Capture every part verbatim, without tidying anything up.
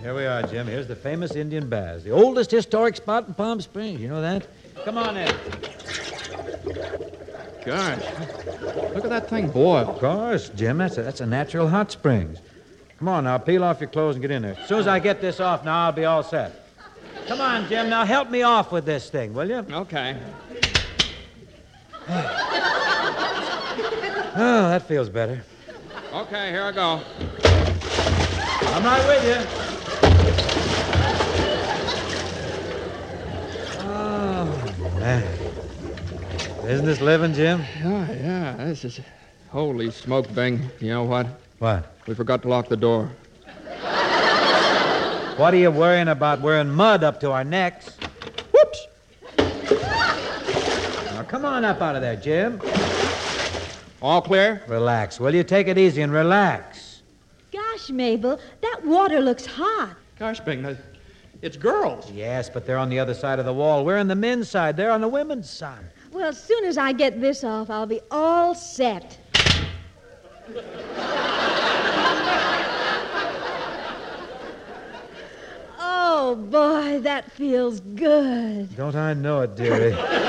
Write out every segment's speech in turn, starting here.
Here we are, Jim. Here's the famous Indian Baths, the oldest historic spot in Palm Springs. You know that? Come on in. Gosh, look at that thing boil. Of course, Jim. That's a, that's a natural hot springs. Come on now, peel off your clothes and get in there. As soon as I get this off, now I'll be all set. Come on, Jim. Now help me off with this thing, will you? Okay. Oh, that feels better. Okay, here I go. I'm right with you. Oh, man. Isn't this living, Jim? Yeah, yeah, this is... Holy smoke, Bing. You know what? What? We forgot to lock the door. What are you worrying about? We're in mud up to our necks. Whoops! Now, come on up out of there, Jim. All clear? Relax. Will you? Take it easy and relax. Gosh, Mabel, that water looks hot. Gosh, Bing, it's girls. Yes, but they're on the other side of the wall. We're on the men's side. They're on the women's side. Well, as soon as I get this off, I'll be all set. Oh, boy, that feels good. Don't I know it, dearie?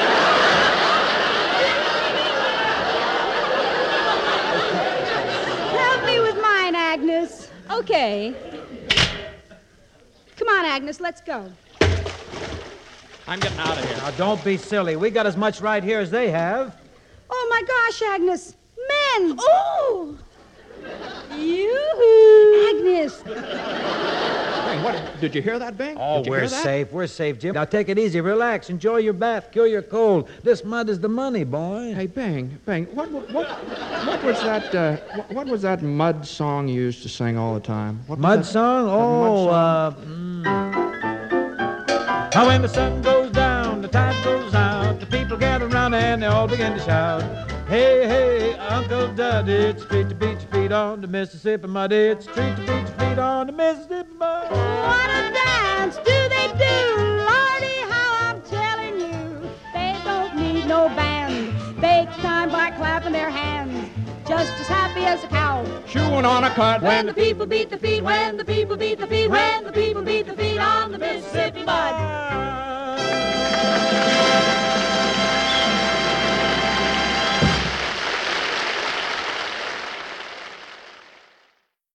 Help me with mine, Agnes. Okay. Come on, Agnes, let's go. I'm getting out of here. Now, don't be silly. We got as much right here as they have. Oh, my gosh, Agnes. Men! Oh! Yoo-hoo! Agnes! Hey, what? Did you hear that, Bing? Oh, Did you we're hear that? safe. We're safe, Jim. Now, take it easy. Relax. Enjoy your bath. Cure your cold. This mud is the money, boy. Hey, Bing, Bing, what, what, what, what was that, uh, what, what was that mud song you used to sing all the time? What was Mud that? song? The Oh, mud uh... Mm. Now, when the sun goes down, the tide goes out, the people gather around and they all begin to shout. Hey, hey, Uncle Duddy, it's a treat to beat your feet on the Mississippi mud. It's a treat to beat your feet on the Mississippi mud. What a dance do they do? Lordy, how I'm telling you. They don't need no band. They time by clapping their hands. Just as happy as a cow. Chewing on a cud. When the people beat the feet, when the people beat the feet, when the people beat the feet on the Mississippi mud.